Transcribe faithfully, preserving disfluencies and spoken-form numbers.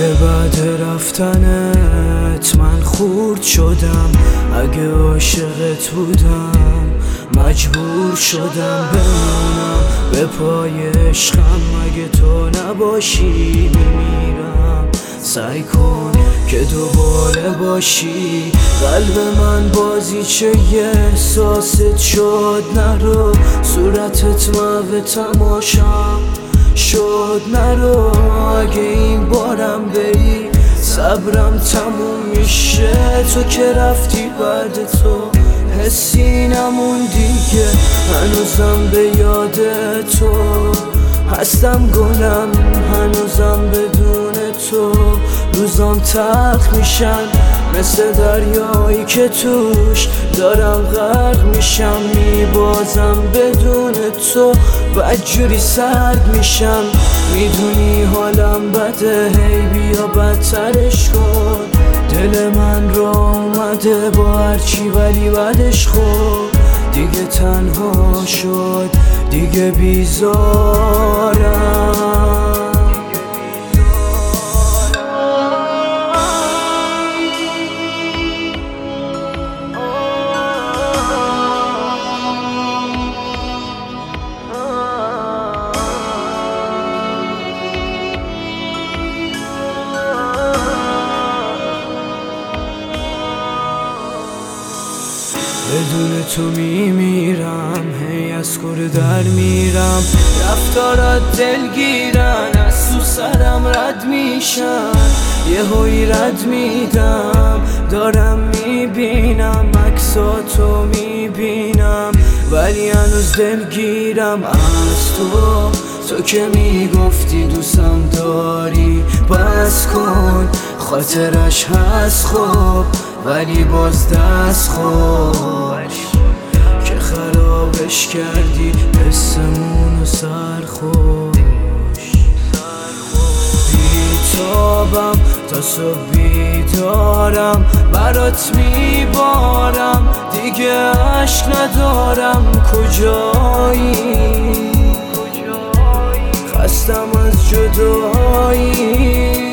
اگه بعد رفتنت من خورد شدم، اگه عاشقت بودم مجبور شدم بمونم به پای عشقم. اگه تو نباشی میمیرم، سعی کن که دوباره باشی. قلب من بازیچه یه احساست شد، نرو صورتت محو تماشام شد، نرو. اگه این بارم بری صبرم تموم میشه. تو که رفتی بعد تو حسی نمون دیگه، هنوزم به یاد تو هستم گلم، هنوزم بدون تو روزام تلخ میشن مثل دریایی که توش دارم غرق میشم. میبازم بدون تو بدجوری سرد میشم، میدونی حالم بده، هی بیا بدترش کن. دل من را اومده با هرچی ولی بعدش خود دیگه تنها شد، دیگه بیزارم. بدون تو میمیرم، هی از کور در میرم. رفتارات دلگیرن، از تو سرم رد میشن، یه هوی رد میدم. دارم میبینم عکساتو میبینم ولی هنوز دلگیرم از تو. تو که میگفتی دوستم داری بس کن، خاطرش هست خوب ولی باز دست خوش که خرابش کردی حسمون و سرخوش. بیتابم تا صبح بیدارم، برات میبارم دیگه عشق ندارم. کجایی خستم از جدایی،